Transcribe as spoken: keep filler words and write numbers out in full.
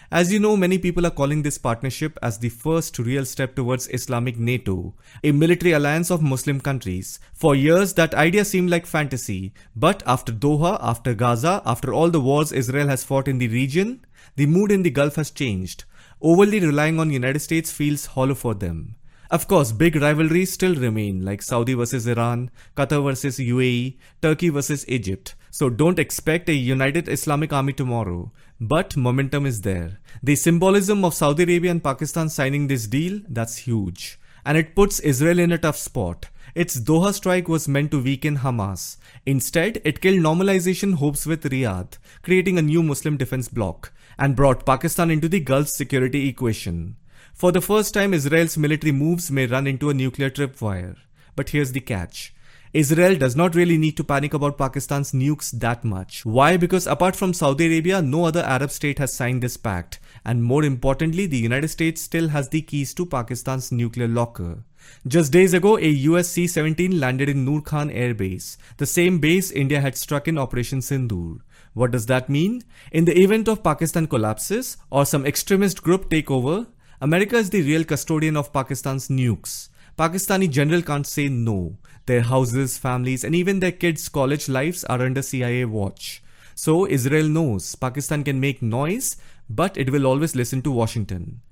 As you know, many people are calling this partnership as the first real step towards Islamic NATO, a military alliance of Muslim countries. For years, that idea seemed like fantasy, but after Doha, after Gaza, after all the wars Israel has fought in the region, the mood in the Gulf has changed. Overly relying on the United States feels hollow for them. Of course, big rivalries still remain, like Saudi versus Iran, Qatar versus U A E, Turkey versus Egypt. So don't expect a united Islamic army tomorrow. But momentum is there. The symbolism of Saudi Arabia and Pakistan signing this deal, that's huge. And it puts Israel in a tough spot. Its Doha strike was meant to weaken Hamas. Instead, it killed normalization hopes with Riyadh, creating a new Muslim defense bloc, and brought Pakistan into the Gulf security equation. For the first time, Israel's military moves may run into a nuclear tripwire. But here's the catch. Israel does not really need to panic about Pakistan's nukes that much. Why? Because apart from Saudi Arabia, no other Arab state has signed this pact. And more importantly, the United States still has the keys to Pakistan's nuclear locker. Just days ago, a U S C seventeen landed in Noor Khan Air Base, the same base India had struck in Operation Sindoor. What does that mean? In the event of Pakistan collapses or some extremist group take over, America is the real custodian of Pakistan's nukes. Pakistani general can't say no. Their houses, families, and even their kids' college lives are under C I A watch. So Israel knows Pakistan can make noise, but it will always listen to Washington.